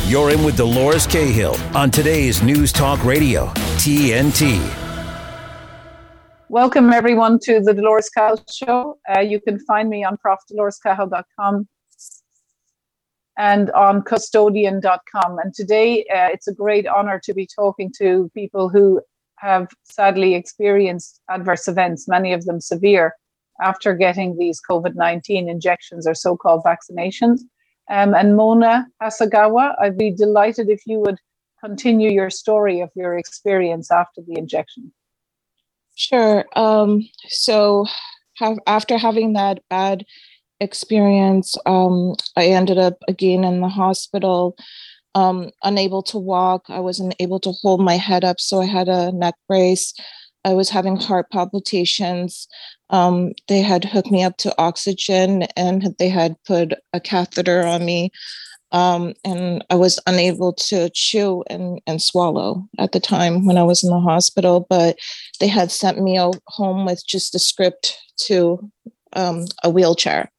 You're in with Dolores Cahill on today's News Talk Radio, TNT. Welcome, everyone, to the Dolores Cahill Show. You can find me on profdolorescahill.com and on custodian.com. And today, it's a great honor to be talking to people who have sadly experienced adverse events, many of them severe, after getting these COVID-19 injections or so-called vaccinations. And Mona Hasegawa, I'd be delighted if you would continue your story of your experience after the injection. Sure. After having that bad experience, I ended up again in the hospital, unable to walk. I wasn't able to hold my head up, so I had a neck brace. I was having heart palpitations. They had hooked me up to oxygen and they had put a catheter on me. And I was unable to chew and swallow at the time when I was in the hospital, but they had sent me home with just a script to a wheelchair.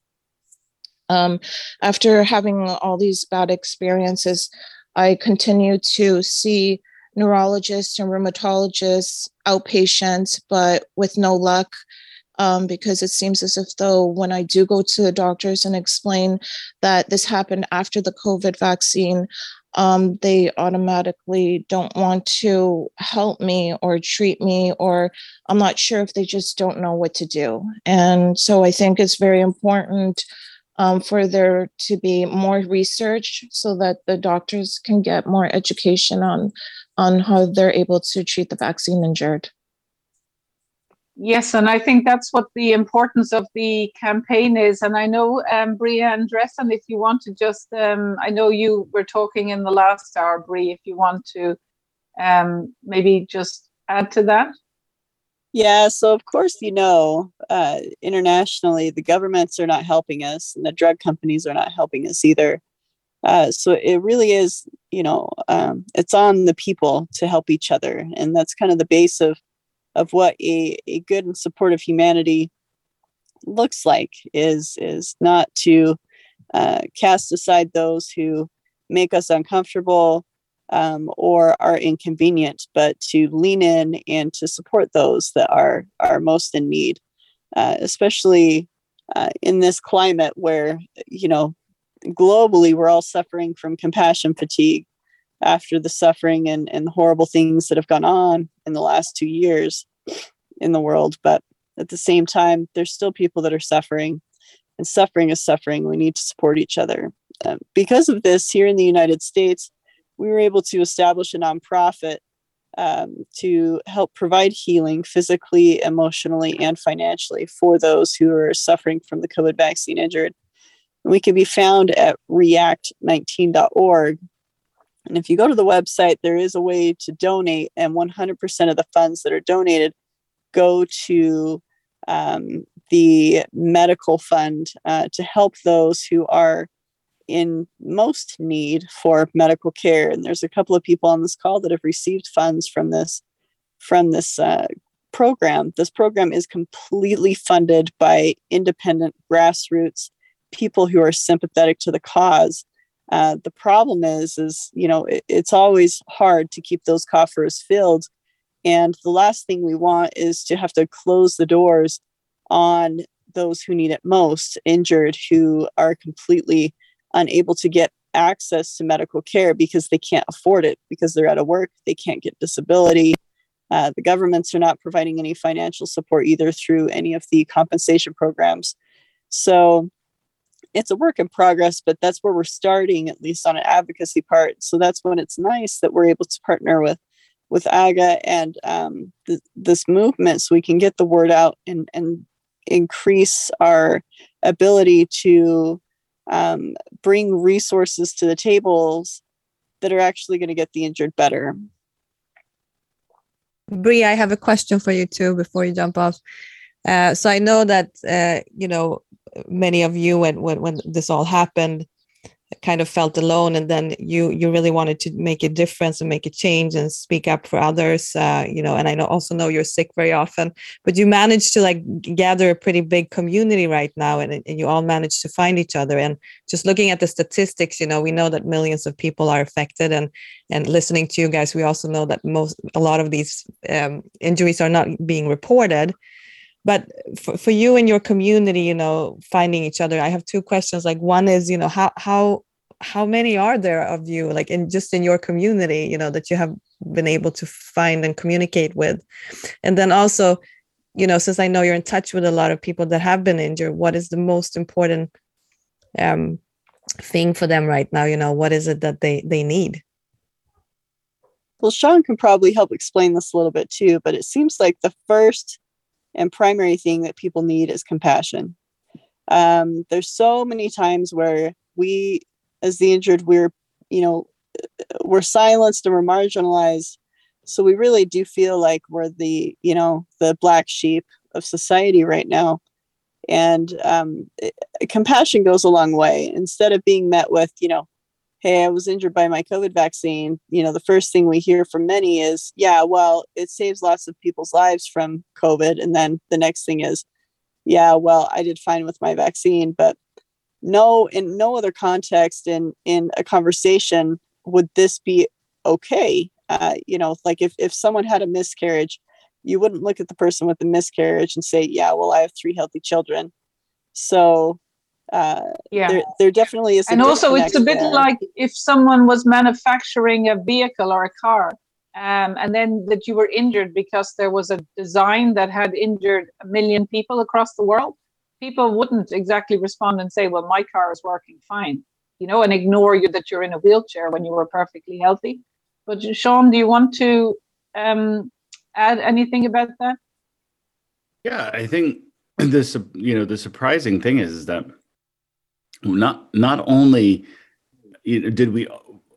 After having all these bad experiences, I continued to see neurologists and rheumatologists, outpatients, but with no luck. Because it seems as if though when I do go to the doctors and explain that this happened after the COVID vaccine, they automatically don't want to help me or treat me, or I'm not sure if they just don't know what to do. And so I think it's very important for there to be more research so that the doctors can get more education on how they're able to treat the vaccine injured. Yes, and I think that's what the importance of the campaign is. And I know, Bria Andressen, if you want to just, I know you were talking in the last hour, Bria, if you want to maybe just add to that. Yeah, so of course, internationally, the governments are not helping us and the drug companies are not helping us either. So it really is, it's on the people to help each other. And that's kind of the base of what a good and supportive humanity looks like, is not to cast aside those who make us uncomfortable or are inconvenient, but to lean in and to support those that are most in need, especially in this climate where, globally, we're all suffering from compassion fatigue after the suffering and the horrible things that have gone on in the last 2 years in the world. But at the same time, there's still people that are suffering, and suffering is suffering. We need to support each other. Because of this, here in the United States, we were able to establish a nonprofit to help provide healing physically, emotionally, and financially for those who are suffering from the COVID vaccine injured. And we can be found at react19.org. And if you go to the website, there is a way to donate, and 100% of the funds that are donated go to the medical fund to help those who are in most need for medical care. And there's a couple of people on this call that have received funds from this program. This program is completely funded by independent grassroots people who are sympathetic to the cause. The problem is it's always hard to keep those coffers filled. And the last thing we want is to have to close the doors on those who need it most, injured, who are completely unable to get access to medical care because they can't afford it, because they're out of work, they can't get disability. The governments are not providing any financial support either through any of the compensation programs. So it's a work in progress, but that's where we're starting, at least on an advocacy part. So that's when it's nice that we're able to partner with AGA and this movement, so we can get the word out and increase our ability to bring resources to the tables that are actually going to get the injured better. Bria, I have a question for you too before you jump off. So I know that many of you, when this all happened, kind of felt alone, and then you really wanted to make a difference and make a change and speak up for others, and I also know you're sick very often, but you managed to like gather a pretty big community right now, and you all managed to find each other. And just looking at the statistics, we know that millions of people are affected, and listening to you guys, we also know that a lot of these injuries are not being reported. But for you and your community, finding each other, I have two questions. Like, one is, how many are there of you, like in your community, that you have been able to find and communicate with? And then also, since I know you're in touch with a lot of people that have been injured, what is the most important thing for them right now? What is it that they need? Well, Sean can probably help explain this a little bit too, but it seems like the first and primary thing that people need is compassion. There's so many times where we, as the injured, we're silenced and we're marginalized. So we really do feel like we're the black sheep of society right now. And compassion goes a long way. Instead of being met with, hey, I was injured by my COVID vaccine, the first thing we hear from many is, yeah, well, it saves lots of people's lives from COVID. And then the next thing is, yeah, well, I did fine with my vaccine. But in no other context in a conversation would this be okay. Like if someone had a miscarriage, you wouldn't look at the person with the miscarriage and say, yeah, well, I have 3 healthy children. So there definitely is. And also it's a bit like if someone was manufacturing a vehicle or a car, and then that you were injured because there was a design that had injured 1 million people across the world, people wouldn't exactly respond and say, well, my car is working fine, and ignore you that you're in a wheelchair when you were perfectly healthy. But Sean, do you want to add anything about that? Yeah, I think this, the surprising thing is that not only did we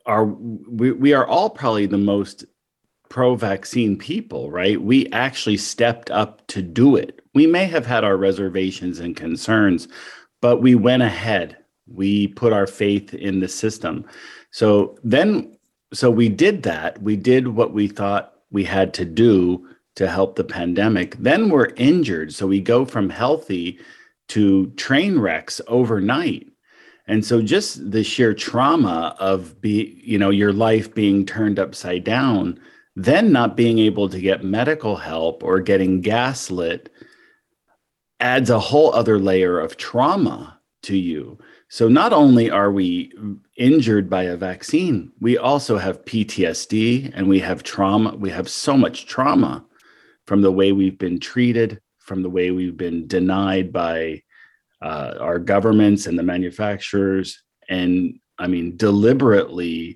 are all probably the most pro-vaccine people, right? We actually stepped up to do it. We may have had our reservations and concerns, but we went ahead. We put our faith in the system. So we did that. We did what we thought we had to do to help the pandemic. Then we're injured. So we go from healthy to train wrecks overnight. And so just the sheer trauma of your life being turned upside down, then not being able to get medical help or getting gaslit adds a whole other layer of trauma to you. So not only are we injured by a vaccine, we also have PTSD and we have trauma. We have so much trauma from the way we've been treated, from the way we've been denied by our governments and the manufacturers, and deliberately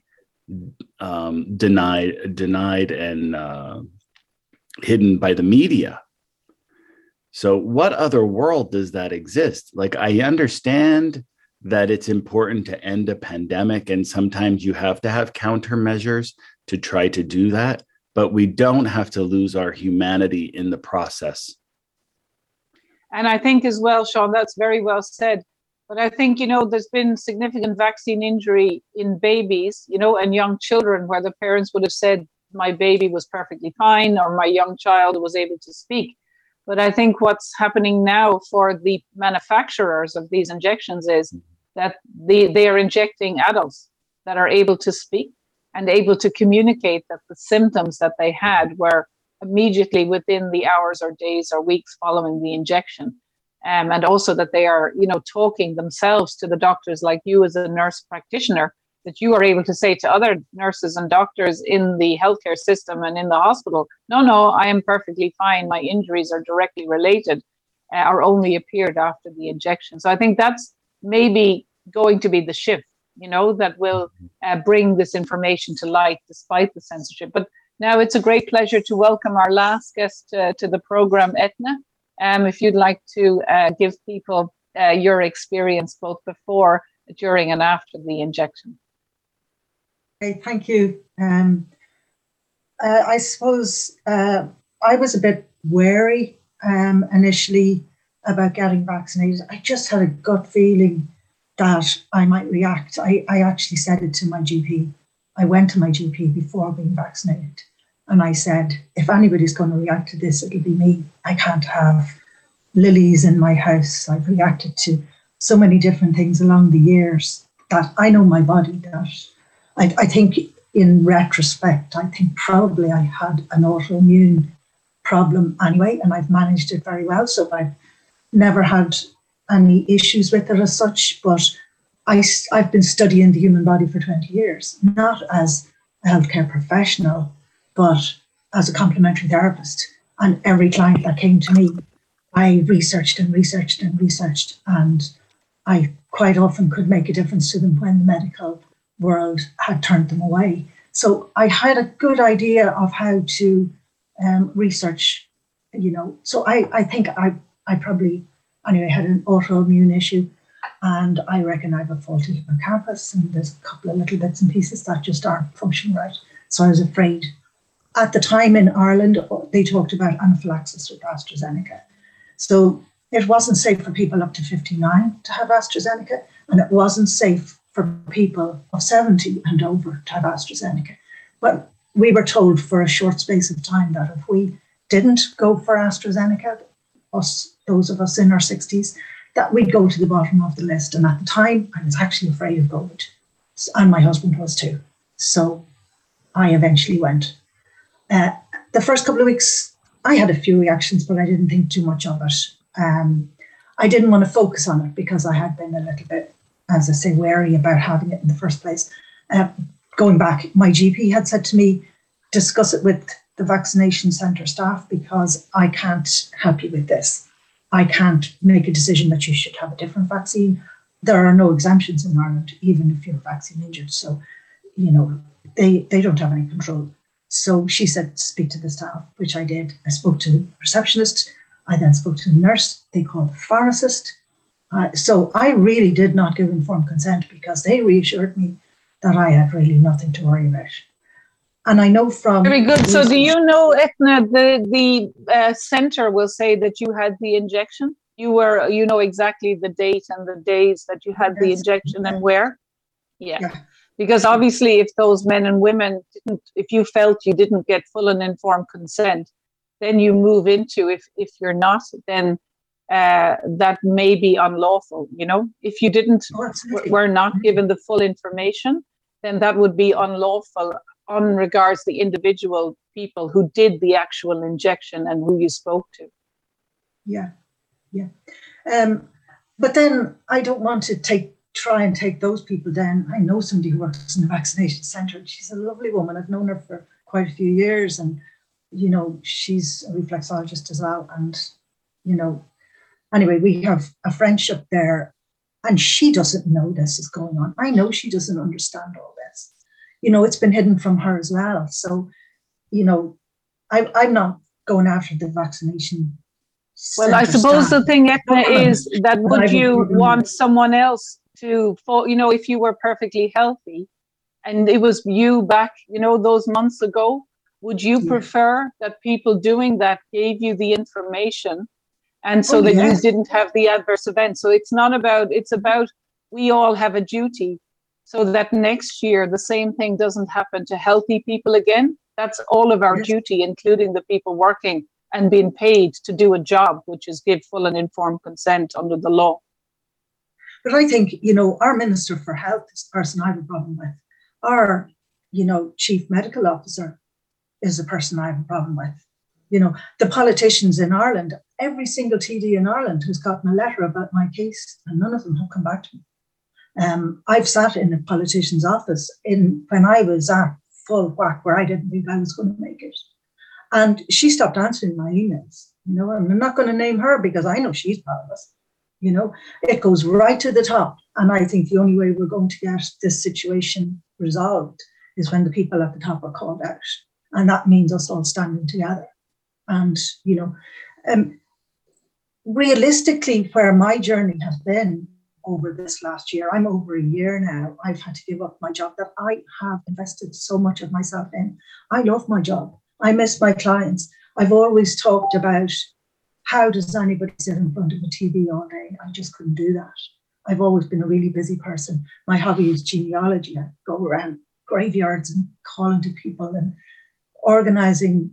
denied and hidden by the media. So what other world does that exist? Like, I understand that it's important to end a pandemic, and sometimes you have to have countermeasures to try to do that, but we don't have to lose our humanity in the process. And I think as well, Sean, that's very well said. But I think, there's been significant vaccine injury in babies, and young children where the parents would have said, my baby was perfectly fine, or my young child was able to speak. But I think what's happening now for the manufacturers of these injections is that they are injecting adults that are able to speak and able to communicate that the symptoms that they had were immediately within the hours or days or weeks following the injection. And also that they are, talking themselves to the doctors, like you as a nurse practitioner, that you are able to say to other nurses and doctors in the healthcare system and in the hospital, no, I am perfectly fine. My injuries are directly related or only appeared after the injection. So I think that's maybe going to be the shift, that will bring this information to light despite the censorship. But now it's a great pleasure to welcome our last guest to the program, Etna. If you'd like to give people your experience both before, during and after the injection. Okay, thank you. I suppose I was a bit wary initially about getting vaccinated. I just had a gut feeling that I might react. I actually said it to my GP. I went to my GP before being vaccinated. And I said, if anybody's going to react to this, it'll be me. I can't have lilies in my house. I've reacted to so many different things along the years that I know my body, that I think in retrospect, I think probably I had an autoimmune problem anyway, and I've managed it very well. So I've never had any issues with it as such, but I've been studying the human body for 20 years, not as a healthcare professional, but as a complementary therapist. And every client that came to me, I researched and researched and researched, and I quite often could make a difference to them when the medical world had turned them away. So I had a good idea of how to research, So I think I probably, anyway, had an autoimmune issue, and I reckon I have a faulty hippocampus, and there's a couple of little bits and pieces that just aren't functioning right. So I was afraid. At the time in Ireland, they talked about anaphylaxis with AstraZeneca. So it wasn't safe for people up to 59 to have AstraZeneca, and it wasn't safe for people of 70 and over to have AstraZeneca. But we were told for a short space of time that if we didn't go for AstraZeneca, those of us in our 60s, that we'd go to the bottom of the list. And at the time, I was actually afraid of COVID, and my husband was too. So I eventually went. The first couple of weeks, I had a few reactions, but I didn't think too much of it. I didn't want to focus on it because I had been a little bit, as I say, wary about having it in the first place. Going back, my GP had said to me, discuss it with the vaccination centre staff because I can't help you with this. I can't make a decision that you should have a different vaccine. There are no exemptions in Ireland, even if you're vaccine injured. So, they don't have any control. So she said, speak to the staff, which I did. I spoke to the receptionist. I then spoke to the nurse. They called the pharmacist. So I really did not give informed consent because they reassured me that I had really nothing to worry about. And I know from... Very good. So do you know, Etna, the centre will say that you had the injection? You know exactly the date and the days that you had the injection and where? Yeah. Because obviously if those men and women if you felt you didn't get full and informed consent, then you move into, if you're not, then that may be unlawful, If you were not given the full information, then that would be unlawful on regards the individual people who did the actual injection and who you spoke to. Yeah. But then I don't want to try and take those people down. I know somebody who works in the vaccination centre. She's a lovely woman. I've known her for quite a few years, and she's a reflexologist as well. And anyway, we have a friendship there, and she doesn't know this is going on. I know she doesn't understand all this. It's been hidden from her as well. So, I'm not going after the vaccination. Well, I suppose the thing, Etna, is that would you want someone else to, if you were perfectly healthy and it was you back, those months ago, would you prefer that people doing that gave you the information and so that you didn't have the adverse event? So it's about we all have a duty so that next year the same thing doesn't happen to healthy people again. That's all of our duty, including the people working and being paid to do a job, which is give full and informed consent under the law. But I think, our Minister for Health is the person I have a problem with. Our, Chief Medical Officer is the person I have a problem with. The politicians in Ireland, every single TD in Ireland has gotten a letter about my case, and none of them have come back to me. I've sat in a politician's office when I was at full whack, where I didn't think I was going to make it. And she stopped answering my emails, and I'm not going to name her because I know she's powerless. It goes right to the top. And I think the only way we're going to get this situation resolved is when the people at the top are called out. And that means us all standing together. And, realistically, where my journey has been over this last year, I'm over a year now, I've had to give up my job that I have invested so much of myself in. I love my job. I miss my clients. I've always talked about how does anybody sit in front of a TV all day? I just couldn't do that. I've always been a really busy person. My hobby is genealogy. I go around graveyards and calling to people and organizing,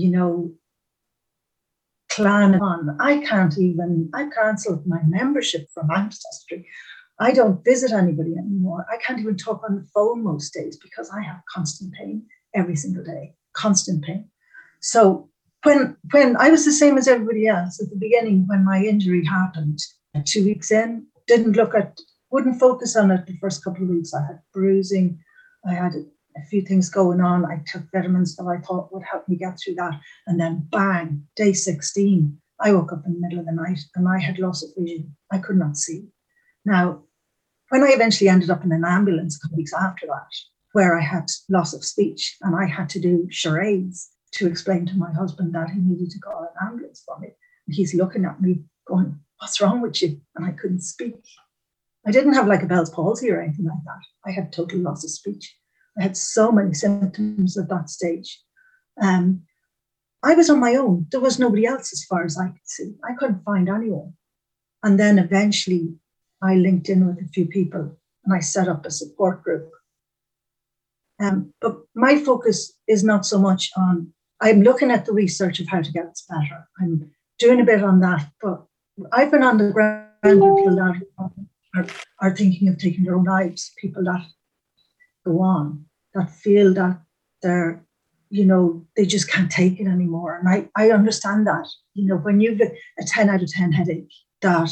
clan on. I've cancelled my membership from Ancestry. I don't visit anybody anymore. I can't even talk on the phone most days because I have constant pain every single day, constant pain. So when I was the same as everybody else at the beginning, when my injury happened, 2 weeks in, wouldn't focus on it the first couple of weeks. I had bruising. I had a few things going on. I took vitamins that I thought would help me get through that. And then bang, day 16, I woke up in the middle of the night and I had loss of vision. I could not see. Now, when I eventually ended up in an ambulance a couple of weeks after that, where I had loss of speech and I had to do charades to explain to my husband that he needed to call an ambulance for me. And he's looking at me going, "What's wrong with you?" And I couldn't speak. I didn't have like a Bell's palsy or anything like that. I had total loss of speech. I had so many symptoms at that stage. I was on my own. There was nobody else as far as I could see. I couldn't find anyone. And then eventually I linked in with a few people and I set up a support group. But my focus is not so much on, I'm looking at the research of how to get us better. I'm doing a bit on that, but I've been on the ground with people that are thinking of taking their own lives, people that go on, that feel that they're, they just can't take it anymore. And I understand that, when you've a 10 out of 10 headache, that,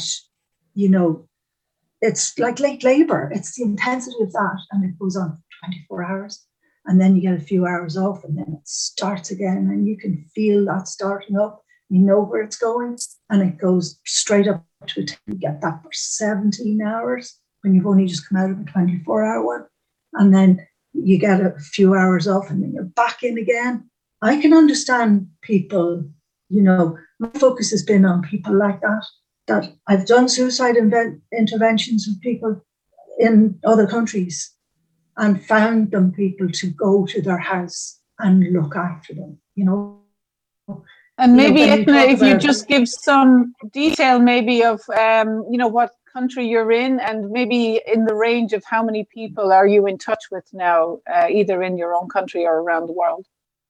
it's like late labor. It's the intensity of that. And it goes on for 24 hours. And then you get a few hours off and then it starts again. And you can feel that starting up. You know where it's going. And it goes straight up to it. You get that for 17 hours when you've only just come out of a 24-hour one. And then you get a few hours off and then you're back in again. I can understand people, my focus has been on people like that I've done suicide interventions with people in other countries and found them people to go to their house and look after them, And maybe, Etna, if you just give some detail maybe of, what country you're in and maybe in the range of how many people are you in touch with now, either in your own country or around the world?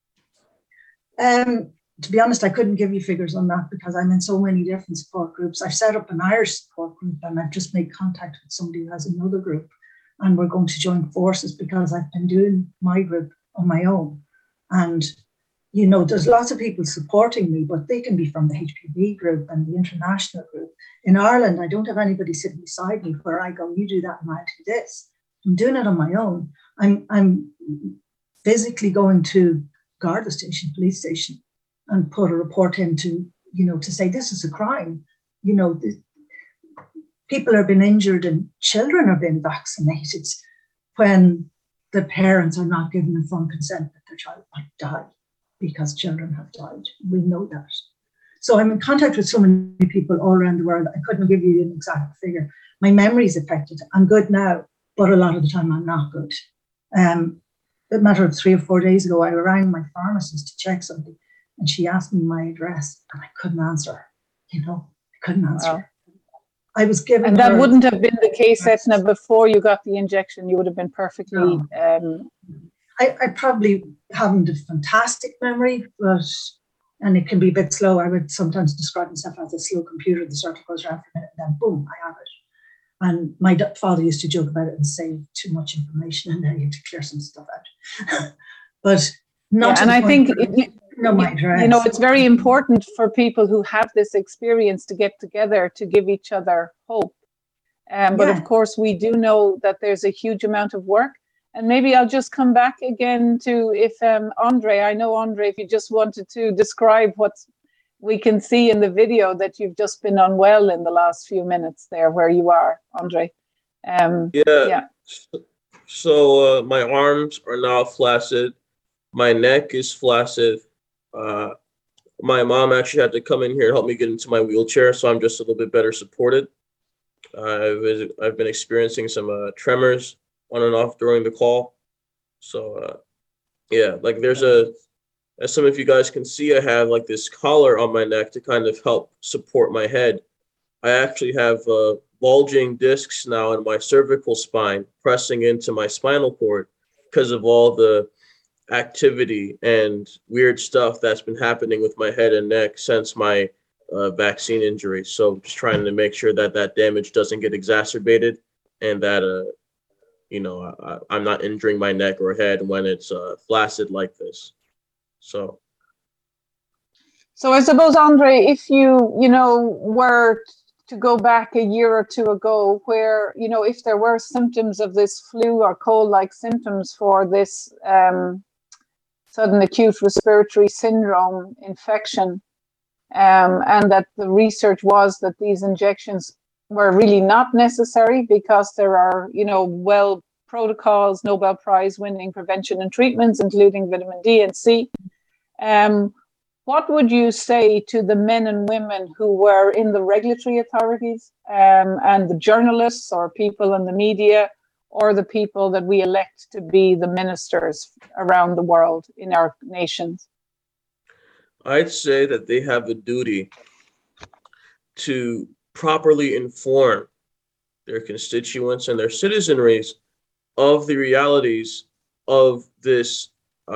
To be honest, I couldn't give you figures on that because I'm in so many different support groups. I've set up an Irish support group and I've just made contact with somebody who has another group and we're going to join forces because I've been doing my group on my own. And, there's lots of people supporting me, but they can be from the HPV group and the international group. In Ireland, I don't have anybody sitting beside me where I go, you do that and I do this. I'm doing it on my own. I'm physically going to Garda station, police station, and put a report in to say this is a crime. People are being injured and children are being vaccinated when the parents are not given informed consent that their child might die because children have died. We know that. So I'm in contact with so many people all around the world. I couldn't give you an exact figure. My memory is affected. I'm good now, but a lot of the time I'm not good. A matter of 3 or 4 days ago, I rang my pharmacist to check something and she asked me my address and I couldn't answer her. I couldn't answer her. I was given And that wouldn't have been the case, Etna, before you got the injection. You would have been perfectly... I probably haven't a fantastic memory, and it can be a bit slow. I would sometimes describe myself as a slow computer. The circle goes around for a minute and then boom, I have it. And my father used to joke about it and say too much information and then you had to clear some stuff out. But not and I think it's very important for people who have this experience to get together to give each other hope. But of course, we do know that there's a huge amount of work. And maybe I'll just come back again to Andre, if you just wanted to describe what we can see in the video that you've just been unwell in the last few minutes there where you are, Andre. So my arms are now flaccid. My neck is flaccid. My mom actually had to come in here and help me get into my wheelchair, so I'm just a little bit better supported. I've been experiencing some tremors on and off during the call. So there's as some of you guys can see, I have like this collar on my neck to kind of help support my head. I actually have bulging discs now in my cervical spine, pressing into my spinal cord because of all the activity and weird stuff that's been happening with my head and neck since my vaccine injury. So just trying to make sure that that damage doesn't get exacerbated and that, I'm not injuring my neck or head when it's flaccid like this. So I suppose, Andre, if were to go back a year or two ago, where, if there were symptoms of this flu or cold-like symptoms for this sudden acute respiratory syndrome infection, and that the research was that these injections were really not necessary because there are, well protocols, Nobel Prize winning prevention and treatments, including vitamin D and C. What would you say to the men and women who were in the regulatory authorities and the journalists or people in the media or the people that we elect to be the ministers around the world in our nations? I'd say that they have a duty to properly inform their constituents and their citizenries of the realities of this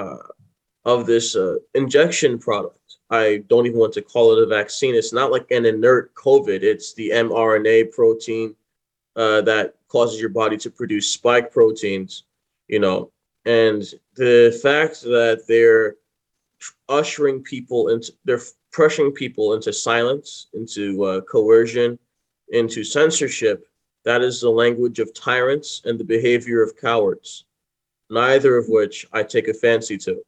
injection product. I don't even want to call it a vaccine. It's not like an inert COVID. It's the mRNA protein that causes your body to produce spike proteins, and the fact that they're pressuring people into silence, into coercion, into censorship. That is the language of tyrants and the behavior of cowards, neither of which I take a fancy to.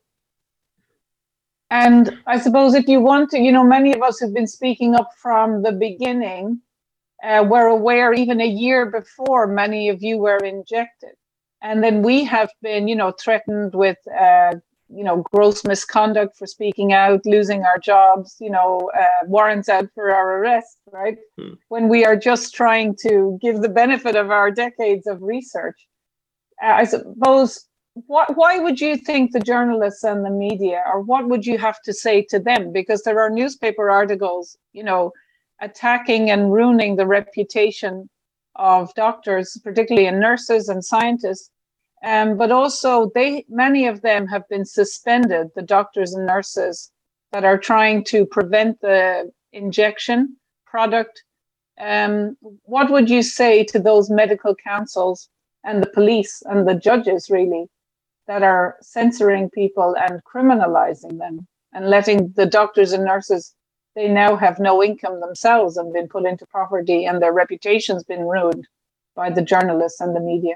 And I suppose if you want to, many of us have been speaking up from the beginning. We're aware even a year before many of you were injected. And then we have been, threatened with, gross misconduct for speaking out, losing our jobs, warrants out for our arrest, right? When we are just trying to give the benefit of our decades of research. I suppose, why would you think the journalists and the media, or what would you have to say to them? Because there are newspaper articles, attacking and ruining the reputation of doctors, particularly in nurses and scientists. But also many of them have been suspended, the doctors and nurses that are trying to prevent the injection product. What would you say to those medical councils and the police and the judges, really, that are censoring people and criminalizing them and letting the doctors and nurses, they now have no income themselves and been put into poverty and their reputation's been ruined by the journalists and the media?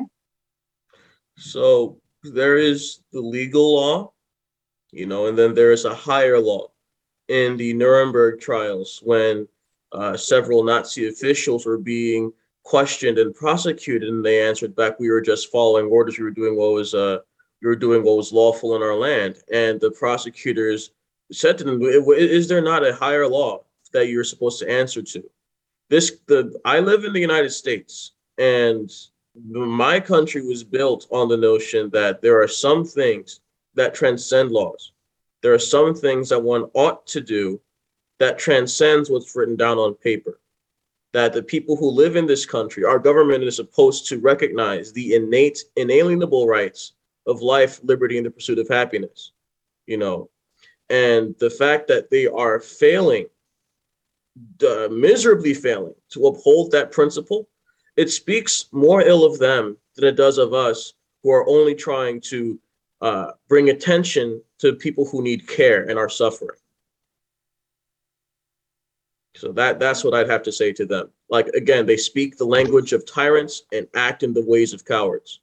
So there is the legal law, and then there is a higher law. In the Nuremberg trials, when several Nazi officials were being questioned and prosecuted, and they answered back, "We were just following orders. We were doing what was lawful in our land." And the prosecutors said to them, "Is there not a higher law that you're supposed to answer to?" I live in the United States, and my country was built on the notion that there are some things that transcend laws. There are some things that one ought to do that transcends what's written down on paper. That the people who live in this country, our government is supposed to recognize the innate, inalienable rights of life, liberty, and the pursuit of happiness. And the fact that they are failing, miserably failing to uphold that principle, it speaks more ill of them than it does of us, who are only trying to bring attention to people who need care and are suffering. So that's what I'd have to say to them. Like, again, they speak the language of tyrants and act in the ways of cowards.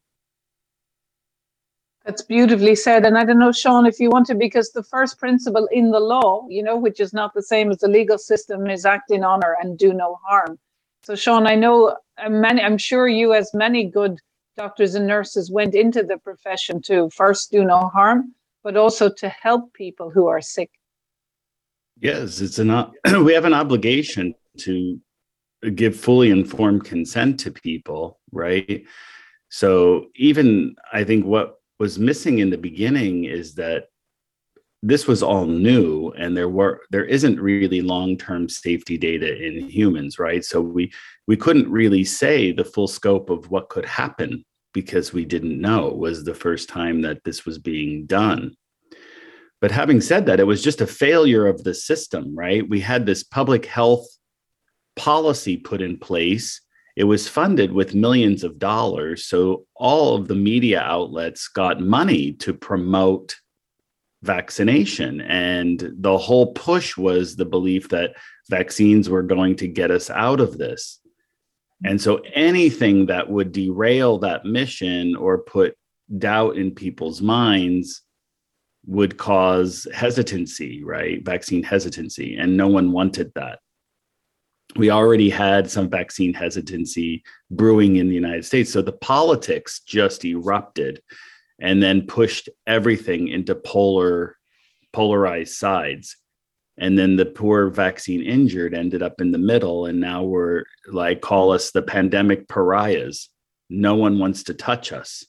That's beautifully said. And I don't know, Sean, if you want to, because the first principle in the law, which is not the same as the legal system, is act in honor and do no harm. So, Sean, I know I'm sure you, as many good doctors and nurses, went into the profession to first do no harm, but also to help people who are sick. Yes, we have an obligation to give fully informed consent to people, right? So even I think what was missing in the beginning is that this was all new, and there isn't really long-term safety data in humans, right? So we couldn't really say the full scope of what could happen because we didn't know. It was the first time that this was being done. But having said that, it was just a failure of the system, right? We had this public health policy put in place. It was funded with millions of dollars. So all of the media outlets got money to promote vaccination. And the whole push was the belief that vaccines were going to get us out of this. And so anything that would derail that mission or put doubt in people's minds would cause hesitancy, right? Vaccine hesitancy. And no one wanted that. We already had some vaccine hesitancy brewing in the United States. So the politics just erupted and then pushed everything into polarized sides. And then the poor vaccine injured ended up in the middle. And now we're like, call us the pandemic pariahs. No one wants to touch us,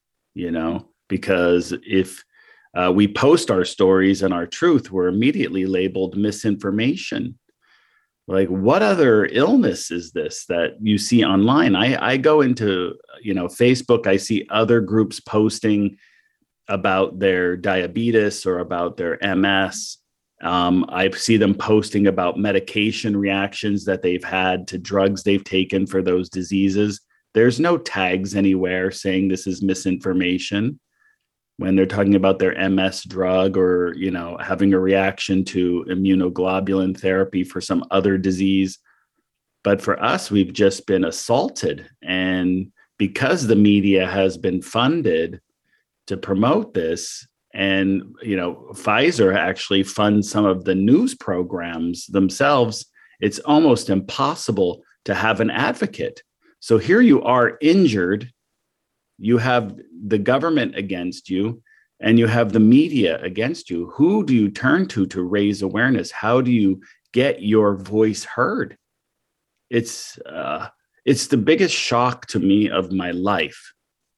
because if we post our stories and our truth, we're immediately labeled misinformation. Like, what other illness is this that you see online? I go into, Facebook, I see other groups posting about their diabetes or about their MS. I see them posting about medication reactions that they've had to drugs they've taken for those diseases. There's no tags anywhere saying this is misinformation when they're talking about their MS drug or, having a reaction to immunoglobulin therapy for some other disease. But for us, we've just been assaulted. And because the media has been funded to promote this, and, Pfizer actually funds some of the news programs themselves, it's almost impossible to have an advocate. So here you are injured. You have the government against you, and you have the media against you. Who do you turn to raise awareness? How do you get your voice heard? It's the biggest shock to me of my life.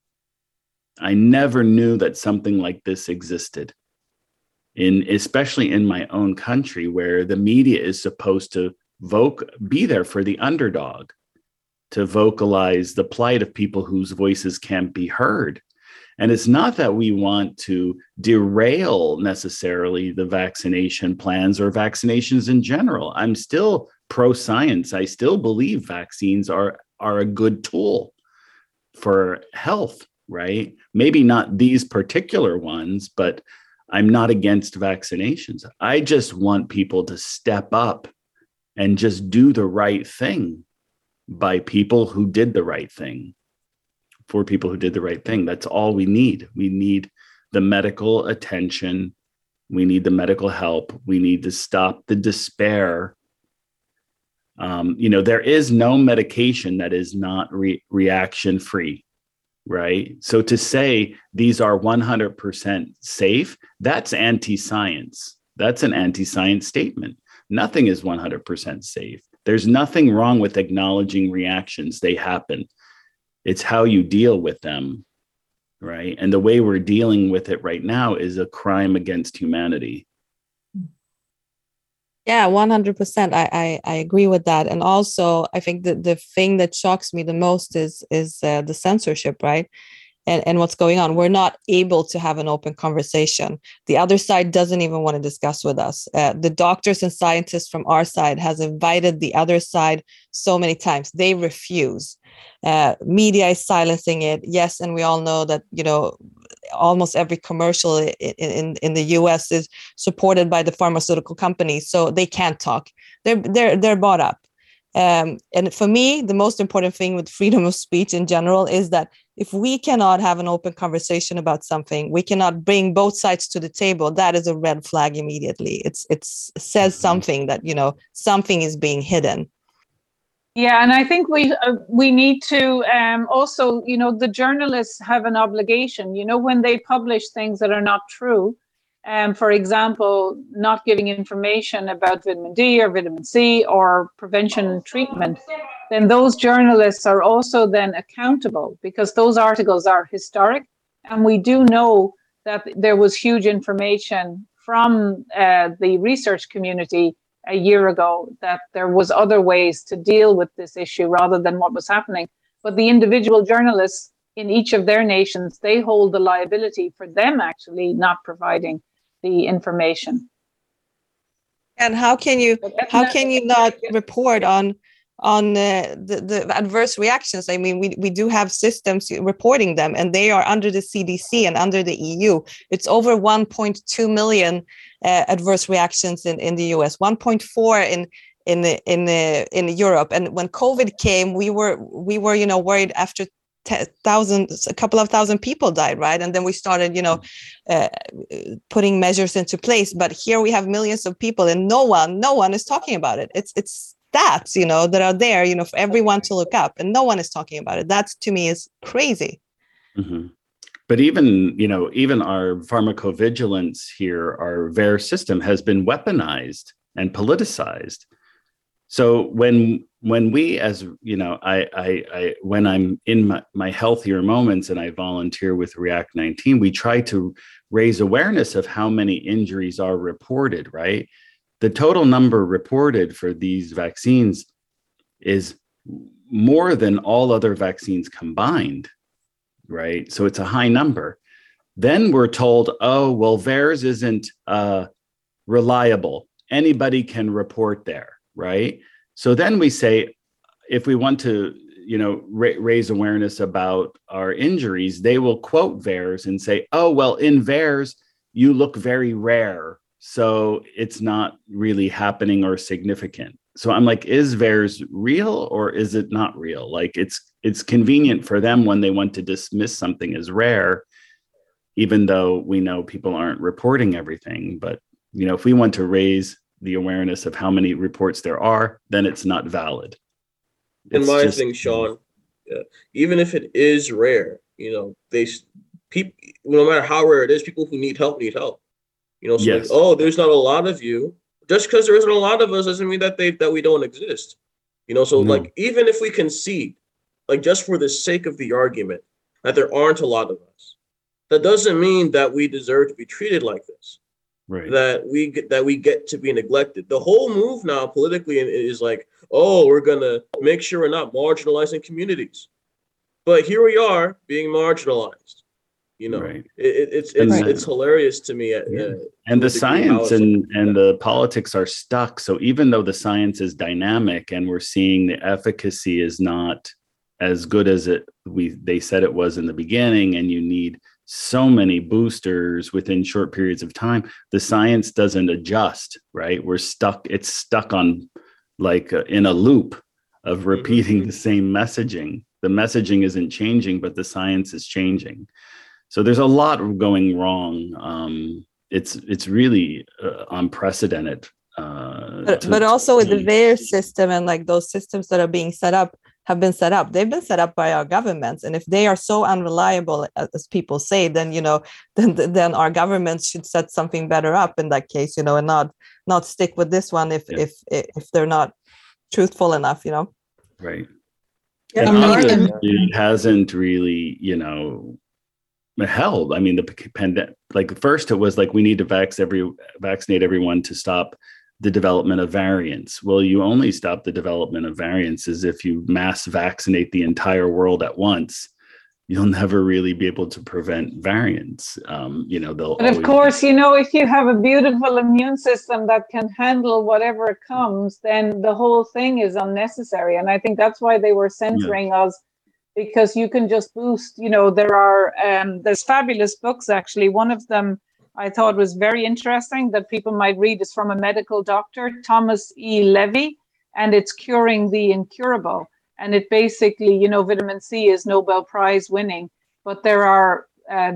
I never knew that something like this existed, especially in my own country, where the media is supposed to be there for the underdog, to vocalize the plight of people whose voices can't be heard. And it's not that we want to derail necessarily the vaccination plans or vaccinations in general. I'm still pro-science. I still believe vaccines are a good tool for health, right? Maybe not these particular ones, but I'm not against vaccinations. I just want people to step up and just do the right thing by people who did the right thing, for people who did the right thing. That's all we need. We need the medical attention. We need the medical help. We need to stop the despair. There is no medication that is not reaction free, right? So to say these are 100% safe, that's anti-science. That's an anti-science statement. Nothing is 100% safe. There's nothing wrong with acknowledging reactions. They happen. It's how you deal with them, right? And the way we're dealing with it right now is a crime against humanity. Yeah, 100%. I agree with that. And also, I think that the thing that shocks me the most is the censorship, right? And what's going on. We're not able to have an open conversation. The other side doesn't even want to discuss with us. The doctors and scientists from our side has invited the other side so many times. They refuse. Media is silencing it. Yes, and we all know that, almost every commercial in the US is supported by the pharmaceutical companies, so they can't talk. They're bought up. And for me, the most important thing with freedom of speech in general is that if we cannot have an open conversation about something, we cannot bring both sides to the table. That is a red flag immediately. It says something that, something is being hidden. Yeah, and I think we need to also, the journalists have an obligation, when they publish things that are not true. For example, not giving information about vitamin D or vitamin C or prevention and treatment, then those journalists are also then accountable, because those articles are historic. And we do know that there was huge information from the research community a year ago that there was other ways to deal with this issue rather than what was happening. But the individual journalists in each of their nations, they hold the liability for them actually not providing the information. And how can you not report on the adverse reactions? I mean, we do have systems reporting them, and they are under the CDC and under the EU. It's over 1.2 million adverse reactions in the US, 1.4 in Europe. And when COVID came, we were worried after a couple of thousand people died, right? And then we started, putting measures into place. But here we have millions of people, and no one is talking about it. It's stats, that are there, for everyone to look up, and no one is talking about it. That to me is crazy. Mm-hmm. But even our pharmacovigilance here, our VAERS system has been weaponized and politicized. So when we, as I when I'm in my healthier moments and I volunteer with React 19, we try to raise awareness of how many injuries are reported, right? The total number reported for these vaccines is more than all other vaccines combined, right? So it's a high number. Then we're told, oh, well, VAERS isn't reliable. Anybody can report there. Right. So then we say, if we want to, raise awareness about our injuries, they will quote VAERS and say, oh, well, in VAERS, you look very rare. So it's not really happening or significant. So I'm like, is VAERS real or is it not real? Like it's convenient for them when they want to dismiss something as rare, even though we know people aren't reporting everything. But, if we want to raise the awareness of how many reports there are, then it's not valid. In my thing, Sean, even if it is rare, people, no matter how rare it is, people who need help. So yes. There's not a lot of you. Just because there isn't a lot of us doesn't mean that we don't exist. So no. Like, even if we concede, like, just for the sake of the argument, that there aren't a lot of us, that doesn't mean that we deserve to be treated like this. Right. That we get to be neglected. The whole move now politically is like, oh, we're gonna make sure we're not marginalizing communities, but here we are being marginalized. Right. It's hilarious to me. And the science and the politics are stuck. So even though the science is dynamic and we're seeing the efficacy is not as good as they said it was in the beginning, and you need so many boosters within short periods of time, the science doesn't adjust, right? We're stuck. It's stuck on in a loop of repeating the same messaging. The messaging isn't changing, but the science is changing. So there's a lot going wrong. It's really unprecedented. But also with the VAERS system and those systems that are being set up, have been set up. They've been set up by our governments, and if they are so unreliable as people say, then then our governments should set something better up in that case, and not stick with this one if they're not truthful enough, Right. Yeah, and it hasn't really, held. I mean, the pandemic. First, it was we need to vaccinate everyone to stop the development of variants. Well, you only stop the development of variants if you mass vaccinate the entire world at once. You'll never really be able to prevent variants. But of course, if you have a beautiful immune system that can handle whatever comes, then the whole thing is unnecessary. And I think that's why they were censoring us, because you can just boost. There's fabulous books, actually. One of them I thought was very interesting that people might read is from a medical doctor, Thomas E. Levy, and it's Curing the Incurable. And it basically, vitamin C is Nobel Prize winning, but there are,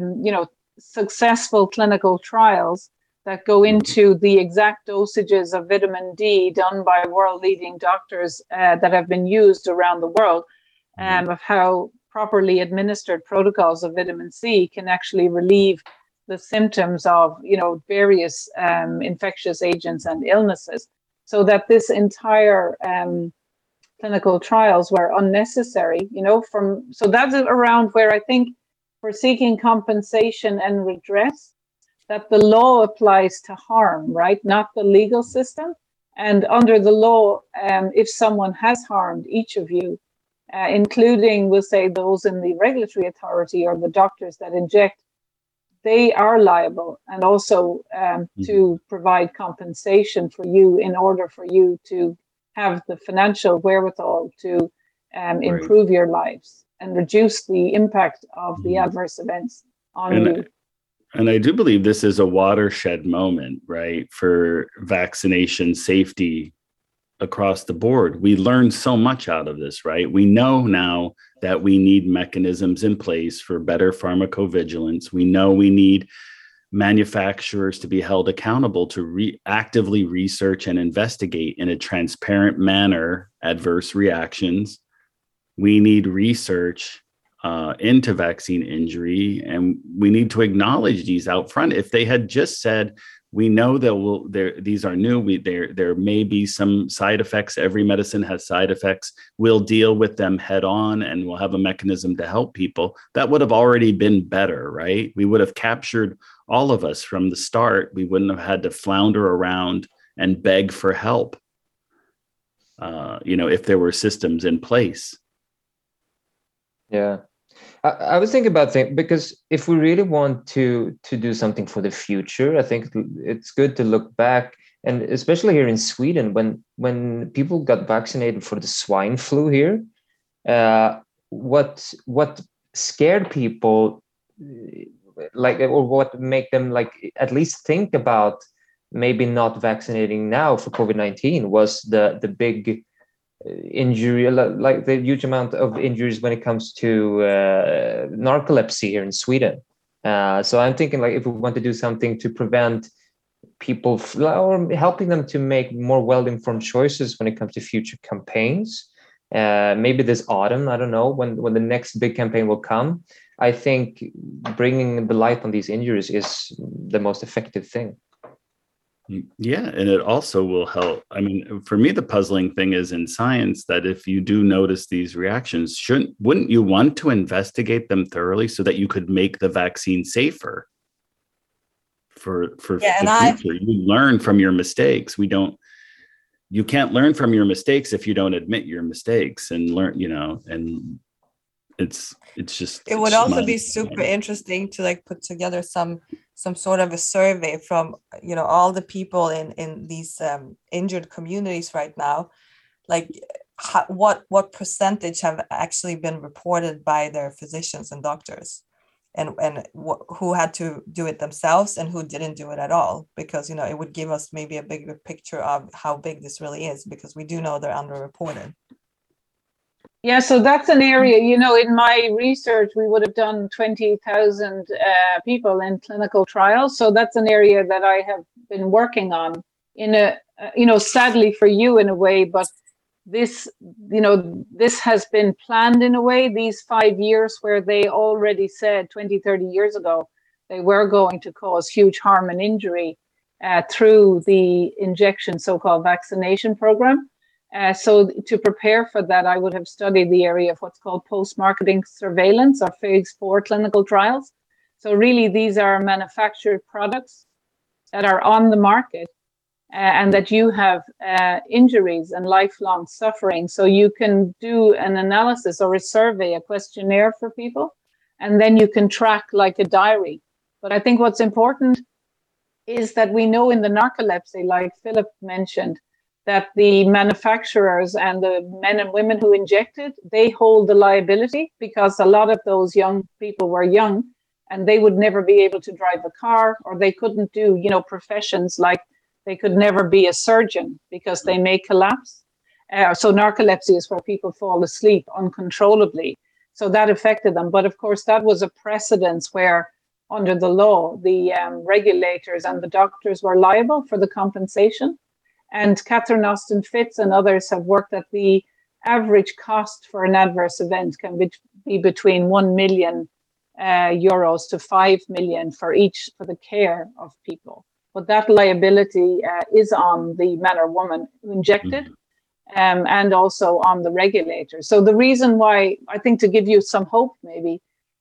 successful clinical trials that go into the exact dosages of vitamin D done by world-leading doctors that have been used around the world, of how properly administered protocols of vitamin C can actually relieve the symptoms of, various infectious agents and illnesses, so that this entire clinical trials were unnecessary, so that's around where I think we're seeking compensation and redress that the law applies to harm, right? Not the legal system. And under the law, if someone has harmed each of you, including, we'll say, those in the regulatory authority or the doctors that inject, they are liable, and also to provide compensation for you in order for you to have the financial wherewithal to improve your lives and reduce the impact of the adverse events on you. And I do believe this is a watershed moment, right, for vaccination safety across the board. We learned so much out of this, right? We know now that we need mechanisms in place for better pharmacovigilance. We know we need manufacturers to be held accountable to actively research and investigate in a transparent manner adverse reactions. We need research into vaccine injury, and we need to acknowledge these out front. If they had just said, we know that these are new, there may be some side effects, every medicine has side effects, we'll deal with them head on and we'll have a mechanism to help people, that would have already been better, right? We would have captured all of us from the start. We wouldn't have had to flounder around and beg for help, if there were systems in place. Yeah. I was thinking about things, because if we really want to do something for the future, I think it's good to look back, and especially here in Sweden, when people got vaccinated for the swine flu here, what scared people, or what make them at least think about maybe not vaccinating now for COVID-19 was the big injury, like the huge amount of injuries when it comes to narcolepsy here in Sweden. So I'm thinking, if we want to do something to prevent people or helping them to make more well-informed choices when it comes to future campaigns, maybe this autumn, I don't know, when the next big campaign will come, I think bringing the light on these injuries is the most effective thing. Yeah, and it also will help. I mean, for me, the puzzling thing is in science that if you do notice these reactions, wouldn't you want to investigate them thoroughly so that you could make the vaccine safer for the future? You learn from your mistakes. You can't learn from your mistakes if you don't admit your mistakes and learn, and it would also be super interesting to put together some sort of a survey from all the people in these injured communities right now, what percentage have actually been reported by their physicians and doctors, and who had to do it themselves and who didn't do it at all, because it would give us maybe a bigger picture of how big this really is, because we do know they're underreported. Yeah, so that's an area, in my research, we would have done 20,000 people in clinical trials. So that's an area that I have been working on sadly for you in a way, but this has been planned in a way, these 5 years where they already said 20, 30 years ago, they were going to cause huge harm and injury through the injection, so-called vaccination program. So to prepare for that, I would have studied the area of what's called post-marketing surveillance, or phase 4 clinical trials. So really, these are manufactured products that are on the market and that you have injuries and lifelong suffering. So you can do an analysis or a survey, a questionnaire for people, and then you can track like a diary. But I think what's important is that we know in the narcolepsy, like Philip mentioned, that the manufacturers and the men and women who injected, they hold the liability, because a lot of those young people were young and they would never be able to drive a car, or they couldn't do, professions like they could never be a surgeon because they may collapse. So narcolepsy is where people fall asleep uncontrollably. So that affected them. But of course, that was a precedence where under the law, the regulators and the doctors were liable for the compensation. And Catherine Austin Fitts and others have worked at the average cost for an adverse event can be between 1 million euros to 5 million for the care of people. But that liability is on the man or woman who injected, and also on the regulator. So the reason why, I think, to give you some hope maybe,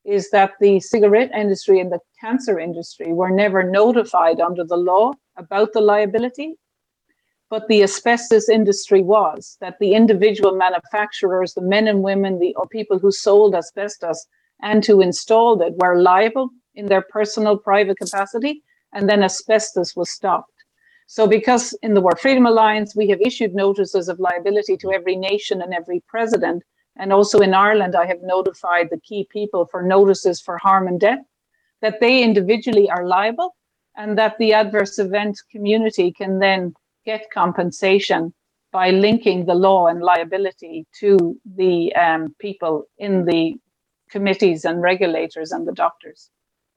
is that the cigarette industry and the cancer industry were never notified under the law about the liability, but the asbestos industry was, that the individual manufacturers, the men and women, the people who sold asbestos and who installed it were liable in their personal private capacity, and then asbestos was stopped. So because in the World Freedom Alliance, we have issued notices of liability to every nation and every president, and also in Ireland, I have notified the key people for notices for harm and death, that they individually are liable, and that the adverse event community can then get compensation by linking the law and liability to the people in the committees and regulators and the doctors.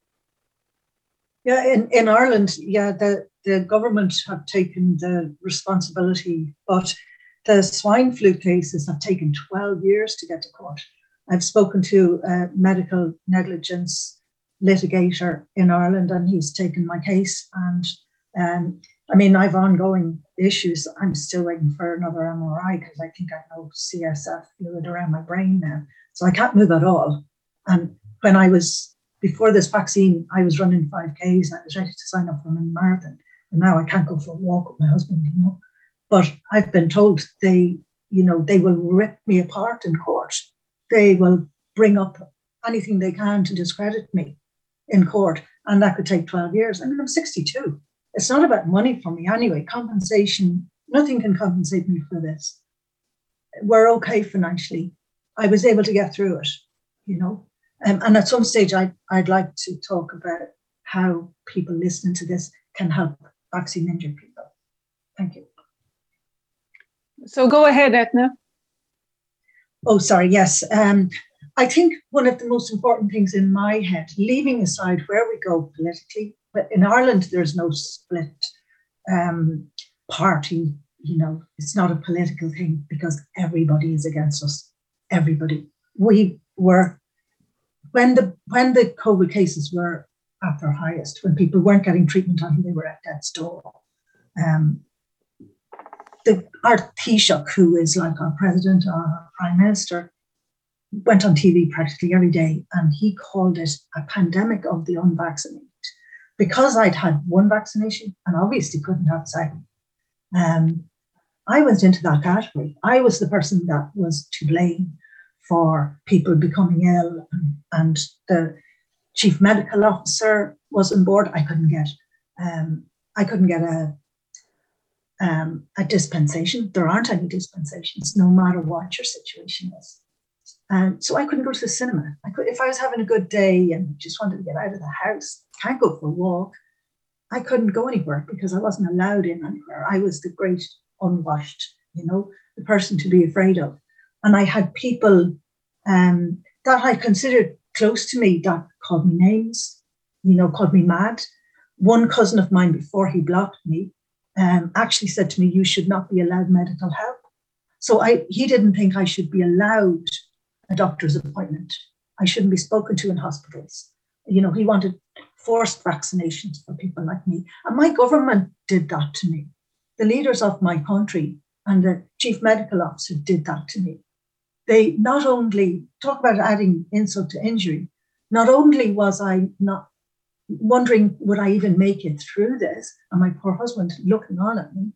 Yeah, in Ireland, yeah, the government have taken the responsibility, but the swine flu cases have taken 12 years to get to court. I've spoken to a medical negligence litigator in Ireland, and he's taken my case. And I mean, I've ongoing issues. I'm still waiting for another MRI because I think I have no CSF fluid around my brain now. So I can't move at all. And when I was, before this vaccine, I was running 5Ks and I was ready to sign up for a marathon. And now I can't go for a walk with my husband, you know. But I've been told they will rip me apart in court. They will bring up anything they can to discredit me in court. And that could take 12 years. I mean, I'm 62. It's not about money for me anyway. Compensation, nothing can compensate me for this. We're okay financially. I was able to get through it, you know. And at some stage, I'd like to talk about how people listening to this can help vaccine injured people. Thank you. So go ahead, Etna. Oh, sorry, yes. I think one of the most important things in my head, leaving aside where we go politically, but in Ireland, there's no split party, you know, it's not a political thing because everybody is against us. Everybody. We were, when the COVID cases were at their highest, when people weren't getting treatment until they were at death's door, our Taoiseach, who is like our president or our prime minister, went on TV practically every day, and he called it a pandemic of the unvaccinated. Because I'd had one vaccination and obviously couldn't have a second, I went into that category. I was the person that was to blame for people becoming ill, and the chief medical officer was on board. I couldn't get a dispensation. There aren't any dispensations, no matter what your situation is. So I couldn't go to the cinema. If I was having a good day and just wanted to get out of the house, can't go for a walk, I couldn't go anywhere because I wasn't allowed in anywhere. I was the great unwashed, you know, the person to be afraid of. And I had people that I considered close to me that called me names, you know, called me mad. One cousin of mine, before he blocked me, actually said to me, "You should not be allowed medical help." So he didn't think I should be allowed a doctor's appointment. I shouldn't be spoken to in hospitals. You know, he wanted forced vaccinations for people like me. And my government did that to me. The leaders of my country and the chief medical officer did that to me. They not only, talk about adding insult to injury, not only was I not wondering, would I even make it through this? And my poor husband looking on at me.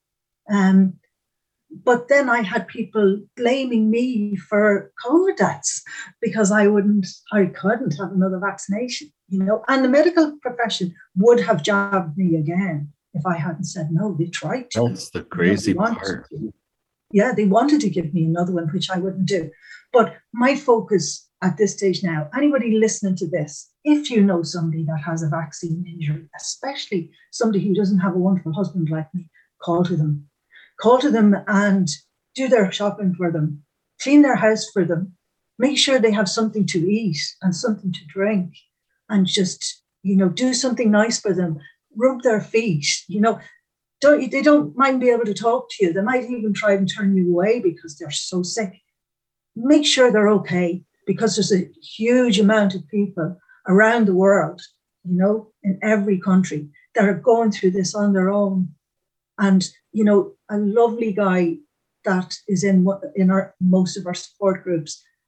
But then I had people blaming me for COVID deaths because I couldn't have another vaccination, you know. And the medical profession would have jabbed me again if I hadn't said no. They tried to. That's the crazy part. Yeah, they wanted to give me another one, which I wouldn't do. But my focus at this stage now, anybody listening to this, if you know somebody that has a vaccine injury, especially somebody who doesn't have a wonderful husband like me, call to them. Call to them and do their shopping for them, clean their house for them, make sure they have something to eat and something to drink, and just, you know, do something nice for them, rub their feet, you know. They don't mind being able to talk to you. They might even try and turn you away because they're so sick. Make sure they're okay, because there's a huge amount of people around the world, you know, in every country that are going through this on their own. And, you know, a lovely guy that is in most of our support groups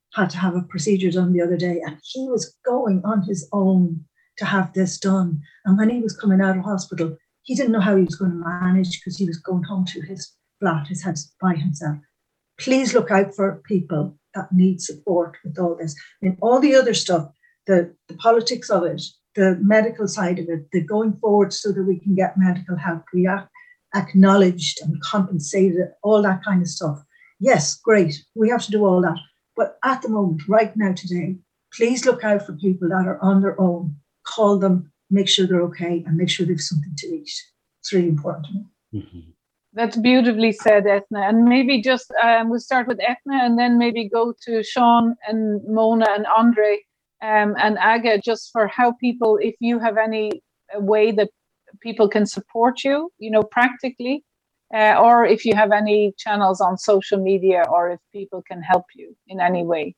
had to have a procedure done the other day, and he was going on his own to have this done. And when he was coming out of hospital, he didn't know how he was going to manage because he was going home to his flat, his house by himself. Please look out for people that need support with all this. And all the other stuff, the politics of it, the medical side of it, the going forward so that we can get medical help, we acknowledged and compensated, all that kind of stuff. Yes, great. We have to do all that. But at the moment, right now, today, please look out for people that are on their own. Call them, make sure they're okay, and make sure they have something to eat. It's really important to me. Mm-hmm. That's beautifully said, Etna. And maybe just we'll start with Etna and then maybe go to Sean and Mona and Andre and Aga, just for how people, if you have any way that people can support you, practically, or if you have any channels on social media, or if people can help you in any way.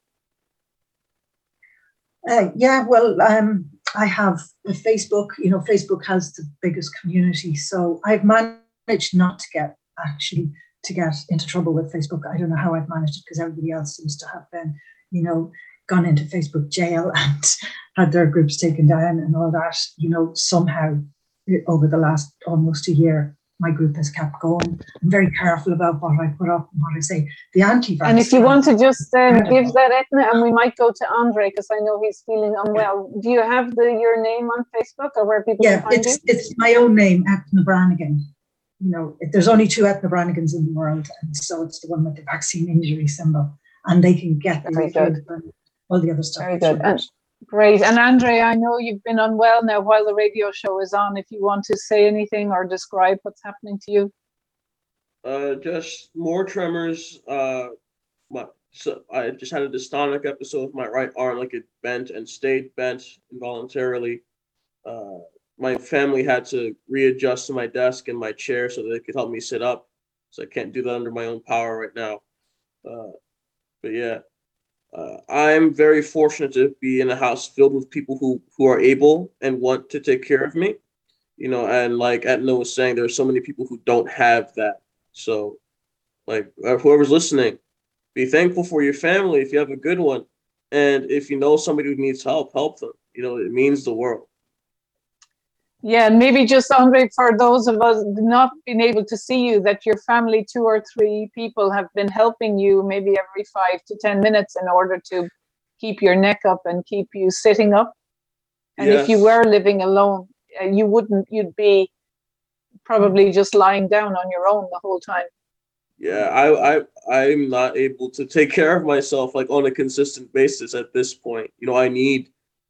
I have a Facebook. Facebook has the biggest community, so I've managed not to get into trouble with Facebook. I don't know how I've managed it, because everybody else seems to have been, gone into Facebook jail and had their groups taken down and all that. Somehow over the last almost a year, my group has kept going. I'm very careful about what I put up and what I say. The anti-vax. And if you want to just give that, Etna, and we might go to Andre, because I know he's feeling unwell. Do you have your name on Facebook, or where people can find you? It's my own name, Etna Brannigan. There's only 2 Etna Brannigans in the world, and so it's the one with the vaccine injury symbol, and they can get all the other stuff. Very good. Great. And Andre, I know you've been unwell now while the radio show is on. If you want to say anything or describe what's happening to you. Just more tremors. So I just had a dystonic episode with my right arm, like it bent and stayed bent involuntarily. My family had to readjust to my desk and my chair so that they could help me sit up. So I can't do that under my own power right now. But yeah. I'm very fortunate to be in a house filled with people who are able and want to take care of me, and like Etna was saying, there are so many people who don't have that. So like whoever's listening, be thankful for your family if you have a good one. And if you know somebody who needs help them. It means the world. Yeah, and maybe just, Andre, for those of us not being able to see you, that your family, 2 or 3 people have been helping you maybe every 5 to 10 minutes in order to keep your neck up and keep you sitting up. And Yes. If you were living alone, you'd be probably just lying down on your own the whole time. Yeah, I'm not able to take care of myself like on a consistent basis at this point. I need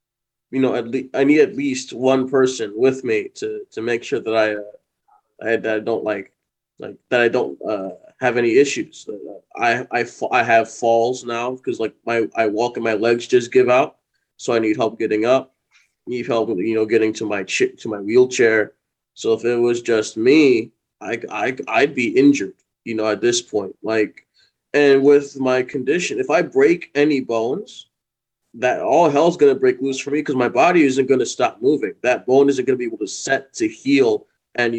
at least one person with me to make sure that I don't have any issues. I have falls now because I walk and my legs just give out, so I need help getting up. Need help getting to my wheelchair. So if it was just me, I'd be injured. At this point, and with my condition, if I break any bones, that all hell's going to break loose for me, because my body isn't going to stop moving. That bone isn't going to be able to set to heal and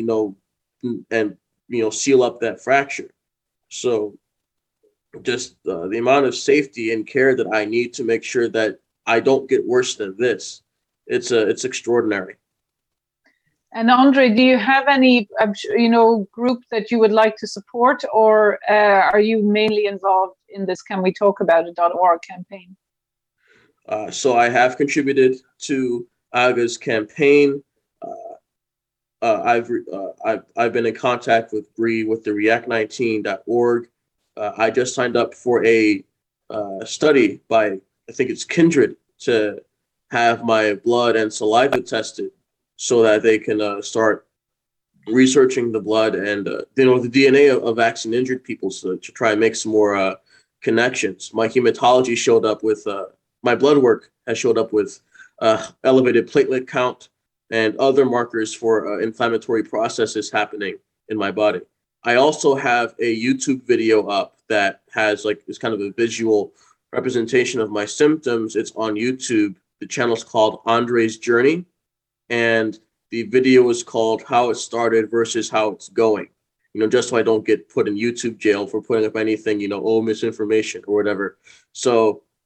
seal up that fracture. So just the amount of safety and care that I need to make sure that I don't get worse than this, it's extraordinary. And Andre, do you have any group that you would like to support, or are you mainly involved in this CanWeTalkAbout.org campaign? So I have contributed to Aga's campaign. I've been in contact with Bree with the React19.org. I just signed up for a study by, I think it's Kindred, to have my blood and saliva tested so that they can start researching the blood and the DNA of vaccine injured people, so to try and make some more connections. My hematology showed up with my blood work has showed up with elevated platelet count and other markers for inflammatory processes happening in my body. I also have a YouTube video up that has it's kind of a visual representation of my symptoms. It's on YouTube. The channel's called Andre's Journey, and the video is called How It Started versus How It's Going. Just so I don't get put in YouTube jail for putting up anything, misinformation or whatever. So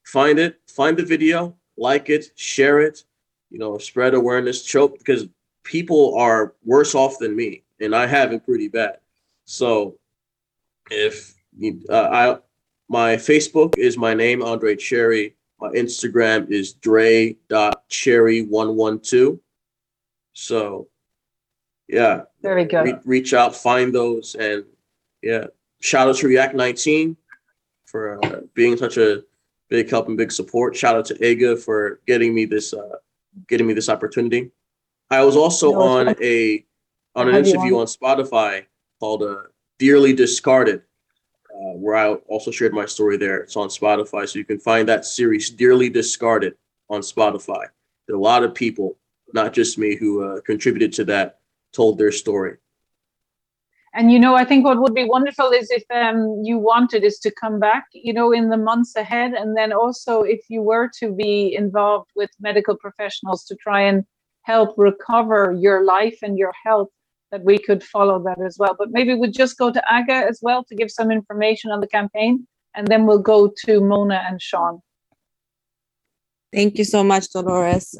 find the video, like it, share it, spread awareness, because people are worse off than me, and I have it pretty bad. So if my Facebook is my name, Andre Cherry. My Instagram is dre.cherry112. So yeah, very good. Reach out, find those, and yeah, shout out to React 19 for being such a big help and big support. Shout out to Ega for getting me this opportunity. I was also on an interview on Spotify called Dearly Discarded, where I also shared my story there. It's on Spotify, so you can find that series, Dearly Discarded, on Spotify. There are a lot of people, not just me, who contributed to that, told their story. And, I think what would be wonderful is if you wanted is to come back, in the months ahead. And then also if you were to be involved with medical professionals to try and help recover your life and your health, that we could follow that as well. But maybe we'll just go to Aga as well to give some information on the campaign. And then we'll go to Mona and Sean. Thank you so much, Dolores.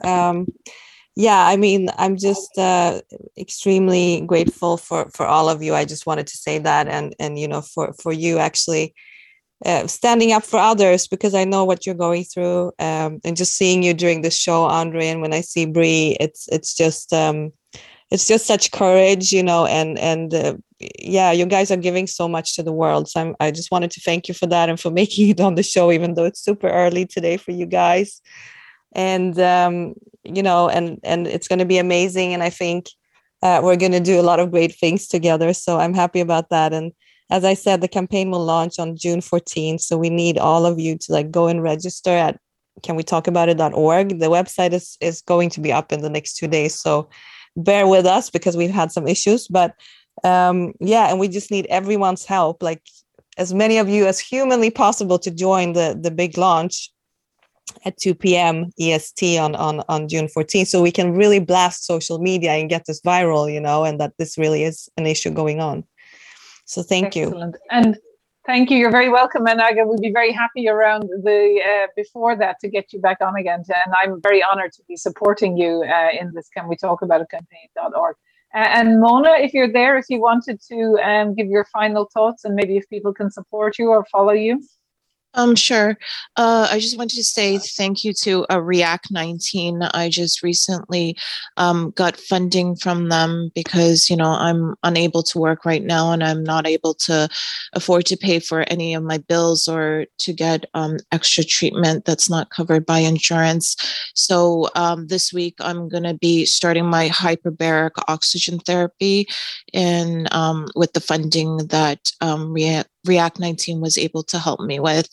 I'm just extremely grateful for all of you. I just wanted to say that, and for you actually standing up for others, because I know what you're going through, and just seeing you during the show, Andre, and when I see Bree, it's just such courage, and you guys are giving so much to the world. So I just wanted to thank you for that and for making it on the show, even though it's super early today for you guys. And and it's going to be amazing. And I think we're going to do a lot of great things together. So I'm happy about that. And as I said, the campaign will launch on June 14th. So we need all of you to go and register at canwetalkaboutit.org. The website is going to be up in the next 2 days. So bear with us because we've had some issues. But and we just need everyone's help, as many of you as humanly possible, to join the big launch at 2 p.m. EST on June 14th, so we can really blast social media and get this viral, and that this really is an issue going on. So thank you. And thank you. You're very welcome. And Aga will be very happy around before that to get you back on again. And I'm very honored to be supporting you in this Can We Talk About It campaign.org. And Mona, if you're there, if you wanted to give your final thoughts and maybe if people can support you or follow you. Sure. I just wanted to say thank you to React 19. I just recently got funding from them because, I'm unable to work right now and I'm not able to afford to pay for any of my bills or to get extra treatment that's not covered by insurance. So this week I'm going to be starting my hyperbaric oxygen therapy and with the funding that React 19 was able to help me with.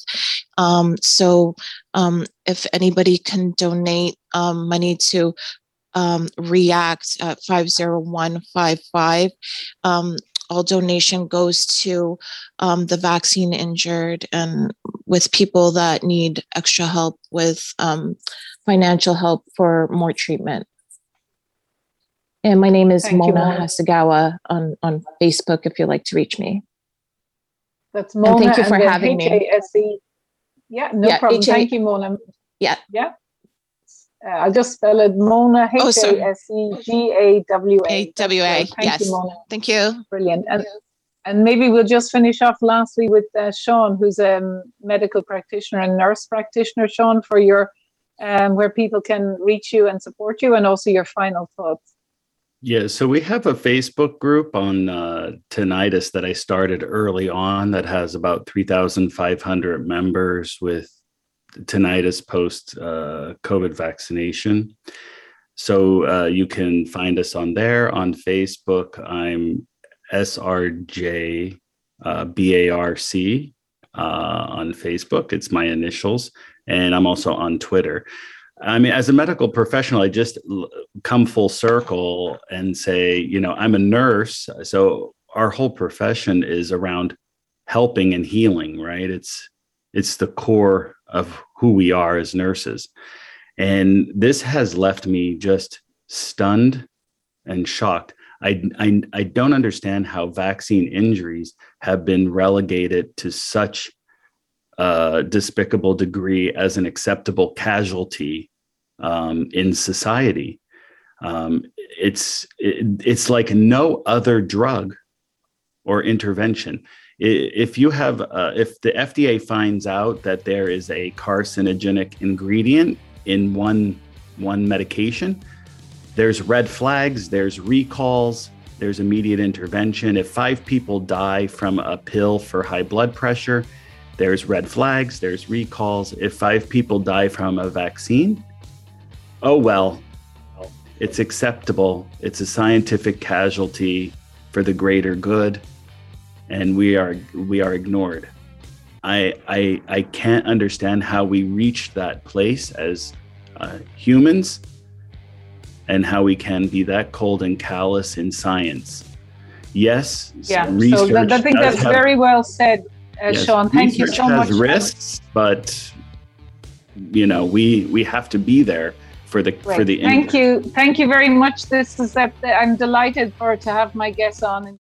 So if anybody can donate money to React at 50155, all donation goes to the vaccine injured and with people that need extra help with financial help for more treatment. And my name is Mona Hasegawa on Facebook if you'd like to reach me. That's Mona. And thank you for having me. Yeah, no problem. Thank you, Mona. Yeah. I'll just spell it Mona, Hasegawa. Thank you, Mona. Thank you. Brilliant. And maybe we'll just finish off lastly with Sean, who's a medical practitioner and nurse practitioner. Sean, for your where people can reach you and support you, and also your final thoughts. Yeah, so we have a Facebook group on tinnitus that I started early on that has about 3,500 members with tinnitus post COVID vaccination. So you can find us on there. On Facebook, I'm SRJ BARC on Facebook. It's my initials. And I'm also on Twitter. I mean, as a medical professional, I just come full circle and say, I'm a nurse. So our whole profession is around helping and healing, right? It's the core of who we are as nurses. And this has left me just stunned and shocked. I don't understand how vaccine injuries have been relegated to such despicable degree as an acceptable casualty in society. It's like no other drug or intervention. If you have, if the FDA finds out that there is a carcinogenic ingredient in one medication, there's red flags, there's recalls, there's immediate intervention. If 5 people die from a pill for high blood pressure, there's red flags, there's recalls. If 5 people die from a vaccine, oh well, it's acceptable. It's a scientific casualty for the greater good, and we are ignored. I can't understand how we reached that place as humans, and how we can be that cold and callous in science. Yes, yeah. So I think that's very well said, yes, Sean. Thank you so much. Risks, but we have to be there for the Thank you very much. I'm delighted to have my guests on.